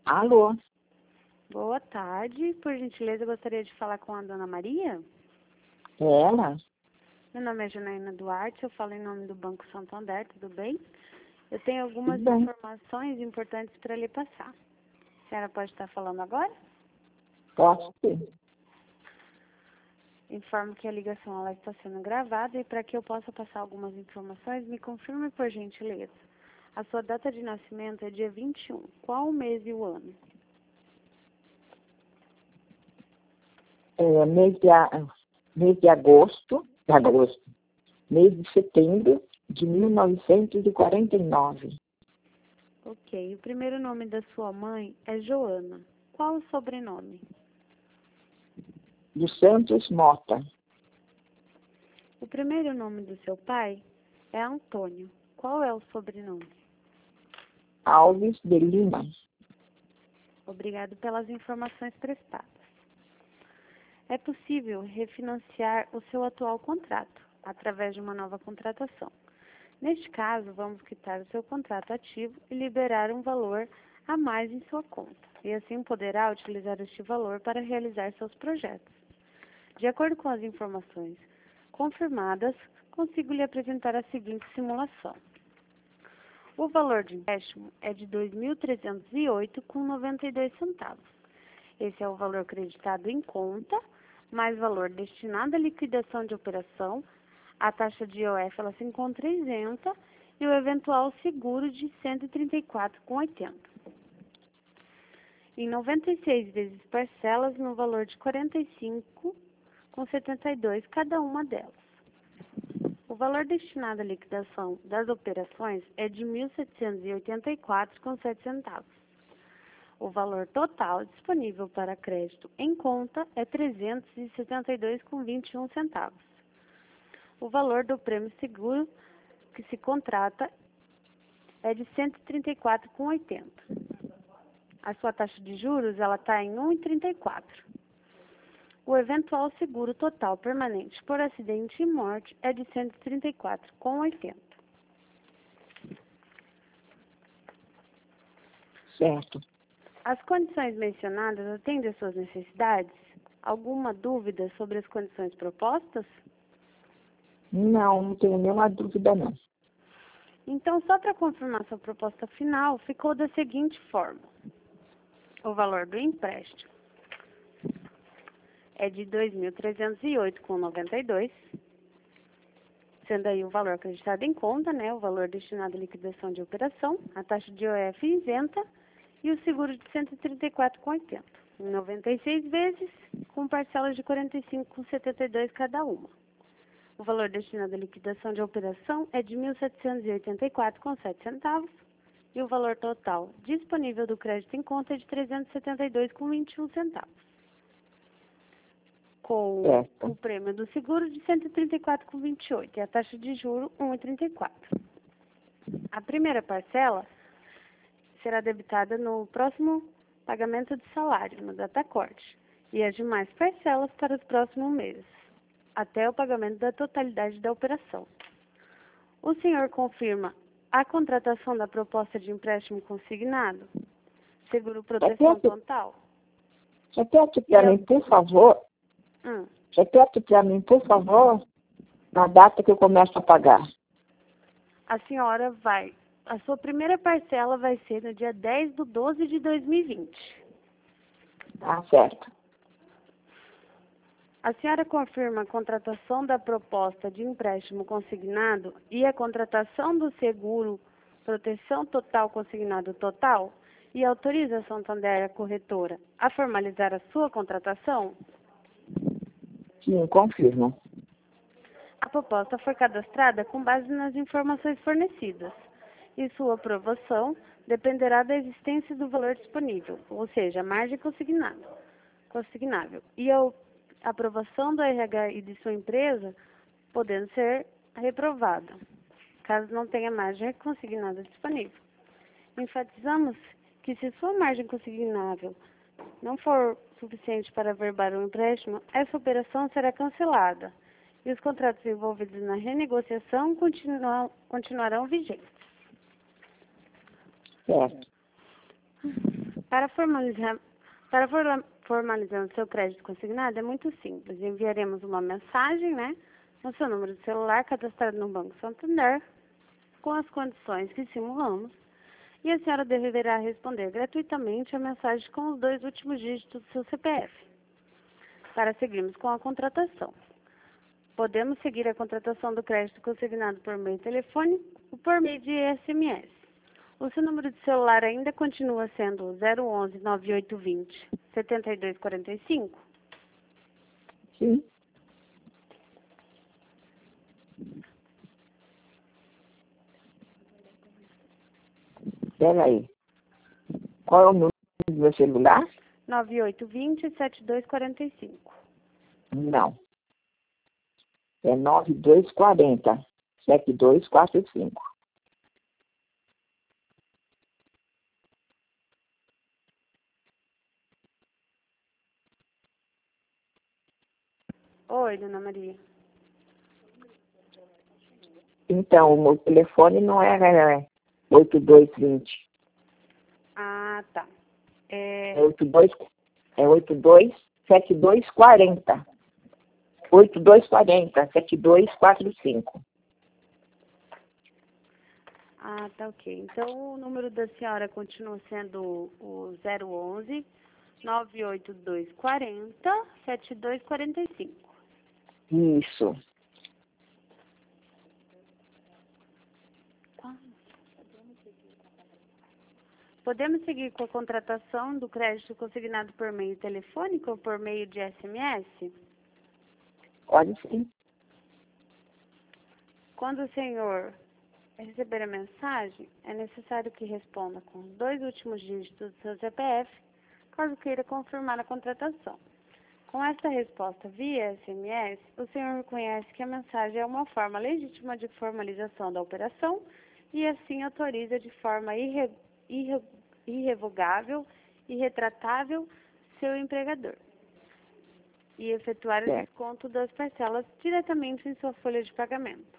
Alô? Boa tarde. Por gentileza, eu gostaria de falar com a dona Maria. É ela? Meu nome é Janaína Duarte, eu falo em nome do Banco Santander, tudo bem? Eu tenho algumas Tudo bem. informações importantes para lhe passar. A senhora pode estar falando agora? Posso sim. Informo que a ligação ela está sendo gravada e para que eu possa passar algumas informações, me confirme por gentileza. A sua data de nascimento é dia 21. Qual o mês e o ano? Mês de agosto, mês de setembro de 1949. Ok. O primeiro nome da sua mãe é Joana. Qual o sobrenome? Dos Santos Mota. O primeiro nome do seu pai é Antônio. Qual é o sobrenome? Alves de Lima. Obrigado pelas informações prestadas. É possível refinanciar o seu atual contrato através de uma nova contratação. Neste caso, vamos quitar o seu contrato ativo e liberar um valor a mais em sua conta, e assim poderá utilizar este valor para realizar seus projetos. De acordo com as informações confirmadas, consigo lhe apresentar a seguinte simulação. O valor de empréstimo é de R$ 2.308,92. Esse é o valor creditado em conta, mais valor destinado à liquidação de operação. A taxa de IOF ela se encontra isenta e o eventual seguro de R$ 134,80. Em 96 vezes parcelas no valor de R$ 45,72 cada uma delas. O valor destinado à liquidação das operações é de R$ 1.784,07. O valor total disponível para crédito em conta é R$ 372,21. O valor do prêmio seguro que se contrata é de R$ 134,80. A sua taxa de juros ela está em 1,34. O eventual seguro total permanente por acidente e morte é de R$ 134,80. Certo. As condições mencionadas atendem às suas necessidades? Alguma dúvida sobre as condições propostas? Não tenho nenhuma dúvida não. Então, só para confirmar sua proposta final, ficou da seguinte forma. O valor do empréstimo é de R$ 2.308,92, sendo aí o valor acreditado em conta, né, o valor destinado à liquidação de operação, a taxa de IOF isenta e o seguro de R$ 134,80, em 96 vezes, com parcelas de R$ 45,72 cada uma. O valor destinado à liquidação de operação é de R$ 1.784,07 e o valor total disponível do crédito em conta é de R$ 372,21. Com o prêmio do seguro de R$ 134,28 e a taxa de juros 1,34. A primeira parcela será debitada no próximo pagamento de salário, no datacorte, e as demais parcelas para os próximos meses, até o pagamento da totalidade da operação. O senhor confirma a contratação da proposta de empréstimo consignado? Seguro proteção total? Repete para mim, por favor. Repete para mim, por favor, na data que eu começo a pagar. A senhora vai... A sua primeira parcela vai ser no dia 10/12 de 2020. Tá certo. A senhora confirma a contratação da proposta de empréstimo consignado e a contratação do seguro proteção total consignado total e autoriza a Santander, a corretora, a formalizar a sua contratação? Sim, confirmo. A proposta foi cadastrada com base nas informações fornecidas e sua aprovação dependerá da existência do valor disponível, ou seja, a margem consignável, e a aprovação do RH e de sua empresa podendo ser reprovada, caso não tenha margem consignada disponível. Enfatizamos que se sua margem consignável não for suficiente para averbar o empréstimo, essa operação será cancelada e os contratos envolvidos na renegociação continuarão vigentes. Certo. Para formalizar o seu crédito consignado é muito simples. Enviaremos uma mensagem, né, no seu número de celular cadastrado no Banco Santander, com as condições que simulamos, e a senhora deverá responder gratuitamente a mensagem com os 2 últimos dígitos do seu CPF, para seguirmos com a contratação. Podemos seguir a contratação do crédito consignado por meio telefônico ou por meio de SMS. O seu número de celular ainda continua sendo 011 9820 7245? Sim. Espera aí. Qual é o número do meu celular? 9820 7245. Não. É 9240 7245. Oi, dona Maria. Então, o meu telefone não era 8220. Ah, tá. É 827240. 8240 7245. Ah, tá, ok. Então, o número da senhora continua sendo o 011 98240 7245. Isso. Podemos seguir com a contratação do crédito consignado por meio telefônico ou por meio de SMS? Pode sim. Quando o senhor receber a mensagem, é necessário que responda com os 2 últimos dígitos do seu CPF, caso queira confirmar a contratação. Com esta resposta via SMS, o senhor reconhece que a mensagem é uma forma legítima de formalização da operação e assim autoriza de forma irrevogável e retratável seu empregador e efetuar o desconto das parcelas diretamente em sua folha de pagamento.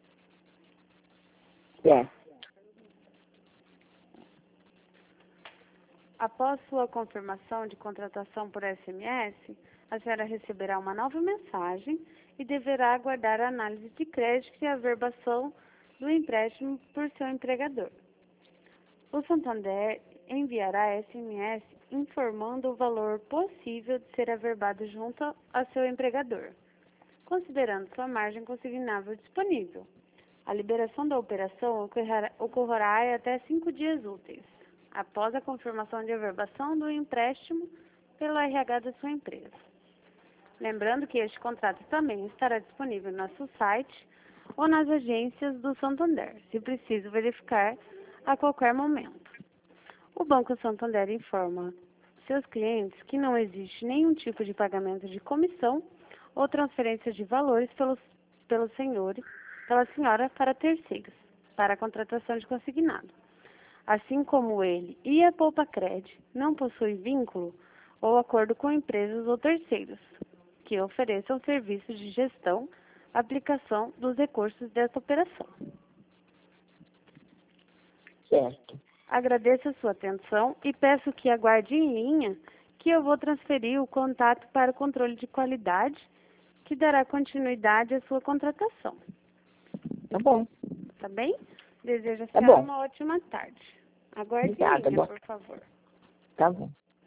Após sua confirmação de contratação por SMS, a senhora receberá uma nova mensagem e deverá aguardar a análise de crédito e a averbação do empréstimo por seu empregador. O Santander enviará SMS informando o valor possível de ser averbado junto a seu empregador, considerando sua margem consignável disponível. A liberação da operação ocorrerá em até 5 dias úteis, após a confirmação de averbação do empréstimo pelo RH da sua empresa. Lembrando que este contrato também estará disponível no nosso site ou nas agências do Santander, se preciso verificar a qualquer momento. O Banco Santander informa seus clientes que não existe nenhum tipo de pagamento de comissão ou transferência de valores pela senhora para terceiros, para a contratação de consignado. Assim como ele e a Poupa-Cred não possuem vínculo ou acordo com empresas ou terceiros que ofereçam serviços de gestão, aplicação dos recursos desta operação. Certo. Agradeço a sua atenção e peço que aguarde em linha que eu vou transferir o contato para o controle de qualidade, que dará continuidade à sua contratação. Tá bom. Tá bem? Desejo a Tá senhora bom. uma ótima tarde. Aguarde Obrigada, em linha, boa. por favor. Tá bom.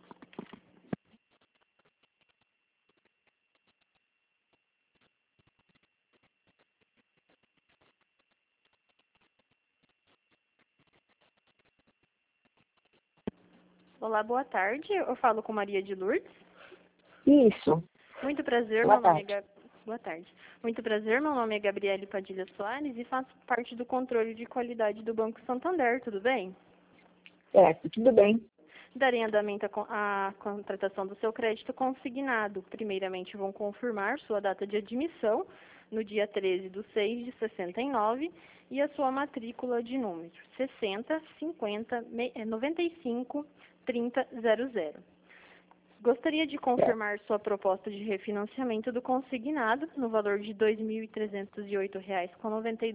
Olá, boa tarde. Eu falo com Maria de Lourdes. Isso. Muito prazer, Boa meu nome tarde. Boa tarde. Muito prazer, meu nome é Gabriele Padilha Soares e faço parte do controle de qualidade do Banco Santander, tudo bem? Certo, tudo bem. Darei andamento à contratação do seu crédito consignado. Primeiramente, vão confirmar sua data de admissão no dia 13/6/69 e a sua matrícula de número 60 50 95 30 00. Gostaria de confirmar sua proposta de refinanciamento do consignado no valor de R$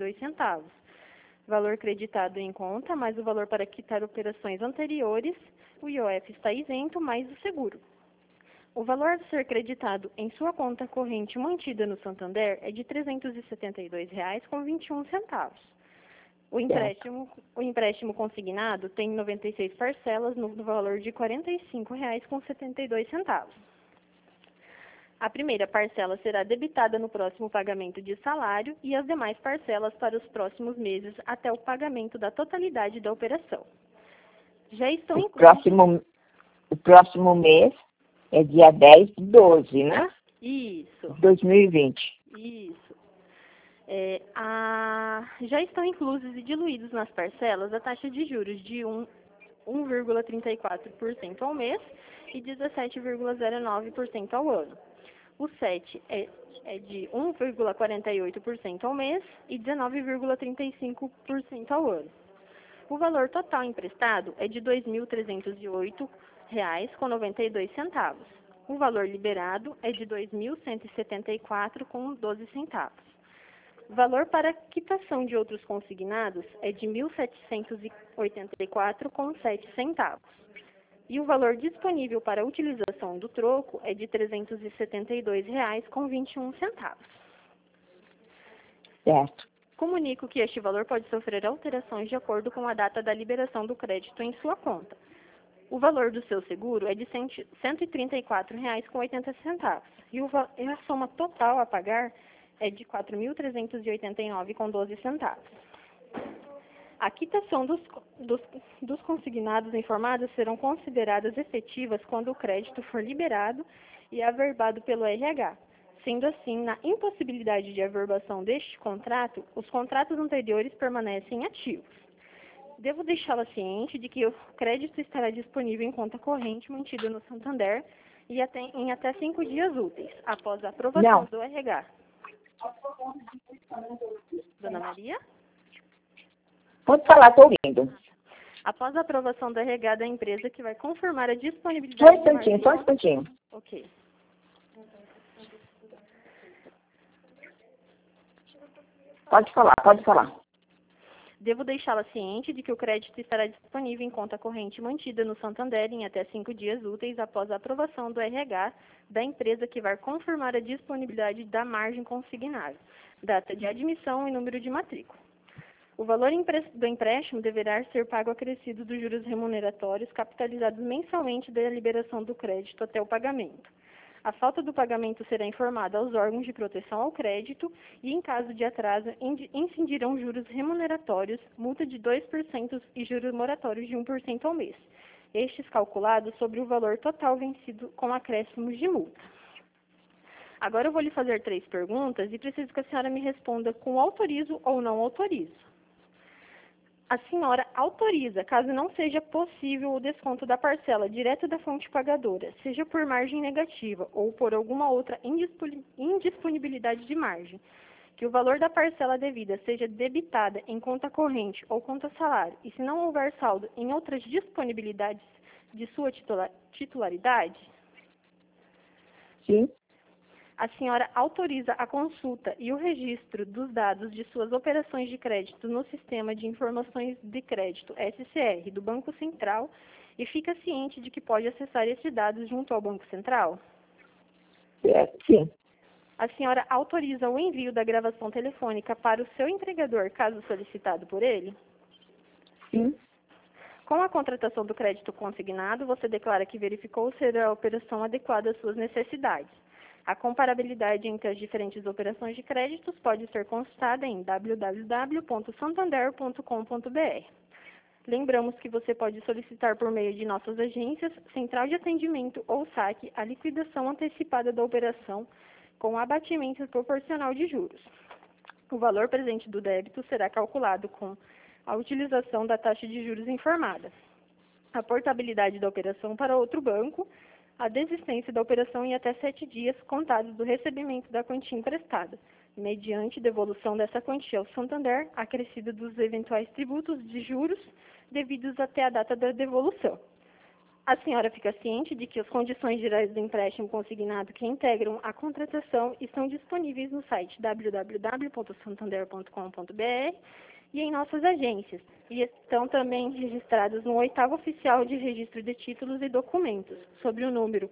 2.308,92. Valor creditado em conta, mais o valor para quitar operações anteriores, o IOF está isento, mais o seguro. O valor a ser creditado em sua conta corrente mantida no Santander é de R$ 372,21. O empréstimo consignado tem 96 parcelas no valor de R$ 45,72. A primeira parcela será debitada no próximo pagamento de salário e as demais parcelas para os próximos meses até o pagamento da totalidade da operação. Já estão incluídos... O próximo mês é dia 10/12, né? Isso. 2020. Isso. Já estão inclusos e diluídos nas parcelas a taxa de juros de 1,34% ao mês e 17,09% ao ano. O SET é de 1,48% ao mês e 19,35% ao ano. O valor total emprestado é de R$ 2.308,92. O valor liberado é de R$ 2.174,12. O valor para quitação de outros consignados é de R$ 1.784,07. E o valor disponível para utilização do troco é de R$ 372,21. Certo. Comunico que este valor pode sofrer alterações de acordo com a data da liberação do crédito em sua conta. O valor do seu seguro é de R$ 134,80 e a soma total a pagar é de R$ 4.389,12. A quitação dos consignados informados serão consideradas efetivas quando o crédito for liberado e averbado pelo RH. Sendo assim, na impossibilidade de averbação deste contrato, os contratos anteriores permanecem ativos. Devo deixá-la ciente de que o crédito estará disponível em conta corrente mantida no Santander e em até 5 dias úteis, após a aprovação do RH. Dona Maria? Pode falar, estou ouvindo. Após a aprovação do RH da empresa que vai confirmar a disponibilidade... Só um instantinho. Ok. Pode falar. Devo deixá-la ciente de que o crédito estará disponível em conta corrente mantida no Santander em até 5 dias úteis após a aprovação do RH da empresa que vai confirmar a disponibilidade da margem consignada, data de admissão e número de matrícula. O valor do empréstimo deverá ser pago acrescido dos juros remuneratórios capitalizados mensalmente da liberação do crédito até o pagamento. A falta do pagamento será informada aos órgãos de proteção ao crédito e, em caso de atraso, incidirão juros remuneratórios, multa de 2% e juros moratórios de 1% ao mês. Estes calculados sobre o valor total vencido com acréscimos de multa. Agora eu vou lhe fazer 3 perguntas e preciso que a senhora me responda com autorizo ou não autorizo. A senhora autoriza, caso não seja possível o desconto da parcela direto da fonte pagadora, seja por margem negativa ou por alguma outra indisponibilidade de margem, que o valor da parcela devida seja debitada em conta corrente ou conta salário, e se não houver saldo em outras disponibilidades de sua titularidade? Sim. A senhora autoriza a consulta e o registro dos dados de suas operações de crédito no Sistema de Informações de Crédito, SCR, do Banco Central, e fica ciente de que pode acessar esses dados junto ao Banco Central? Sim. A senhora autoriza o envio da gravação telefônica para o seu empregador, caso solicitado por ele? Sim. Com a contratação do crédito consignado, você declara que verificou ser a operação adequada às suas necessidades. A comparabilidade entre as diferentes operações de créditos pode ser consultada em www.santander.com.br. Lembramos que você pode solicitar por meio de nossas agências, central de atendimento ou saque a liquidação antecipada da operação com abatimento proporcional de juros. O valor presente do débito será calculado com a utilização da taxa de juros informada, a portabilidade da operação para outro banco, a desistência da operação em até 7 dias contados do recebimento da quantia emprestada, mediante devolução dessa quantia ao Santander, acrescida dos eventuais tributos de juros devidos até a data da devolução. A senhora fica ciente de que as condições gerais do empréstimo consignado que integram a contratação estão disponíveis no site www.santander.com.br e em nossas agências, e estão também registrados no 8º Oficial de Registro de Títulos e Documentos, sob o número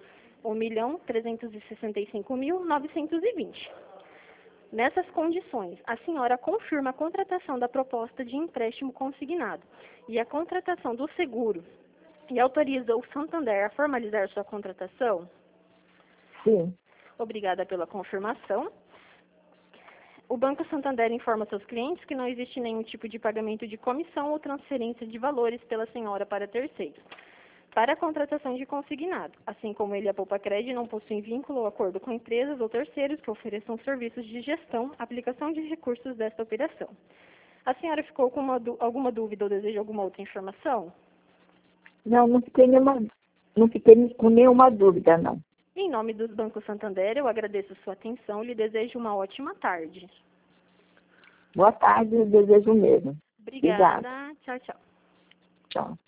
1.365.920. Nessas condições, a senhora confirma a contratação da proposta de empréstimo consignado e a contratação do seguro e autoriza o Santander a formalizar sua contratação? Sim. Obrigada pela confirmação. O Banco Santander informa seus clientes que não existe nenhum tipo de pagamento de comissão ou transferência de valores pela senhora para terceiros. Para a contratação de consignado, assim como ele e a Poupacred não possuem vínculo ou acordo com empresas ou terceiros que ofereçam serviços de gestão, aplicação de recursos desta operação. A senhora ficou com alguma dúvida ou deseja alguma outra informação? Não fiquei com nenhuma dúvida, não. Em nome do Banco Santander, eu agradeço sua atenção e lhe desejo uma ótima tarde. Boa tarde, eu desejo mesmo. Obrigada. Obrigada. Tchau, tchau. Tchau.